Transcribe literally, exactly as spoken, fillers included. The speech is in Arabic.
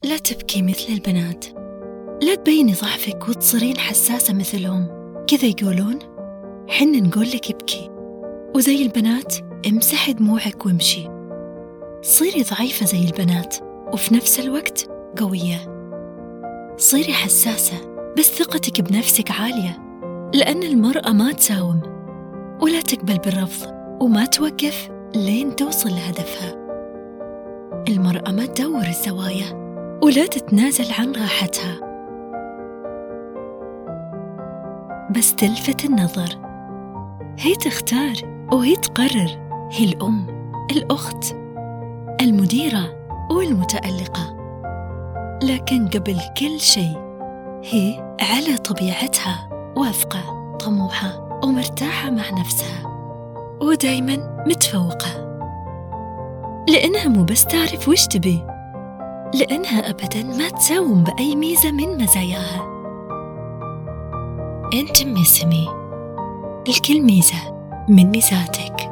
لا تبكي مثل البنات، لا تبيني ضعفك وتصيرين حساسة مثلهم. كذا يقولون، حنا نقول لك ابكي، وزي البنات امسحي دموعك وامشي. صيري ضعيفة زي البنات وفي نفس الوقت قوية. صيري حساسة بس ثقتك بنفسك عالية، لأن المرأة ما تساوم ولا تقبل بالرفض وما توقف لين توصل لهدفها. المرأة ما تدور الزوايا ولا تتنازل عن راحتها، بس تلفت النظر. هي تختار وهي تقرر، هي الأم، الأخت، المديرة والمتألقة. لكن قبل كل شيء هي على طبيعتها واثقة، طموحة ومرتاحة مع نفسها، ودايما متفوقة، لأنها مو بس تعرف وش تبي، لأنها أبدا ما تساوم بأي ميزة من مزاياها. أنت ميسمي، الكل ميزة من ميزاتك.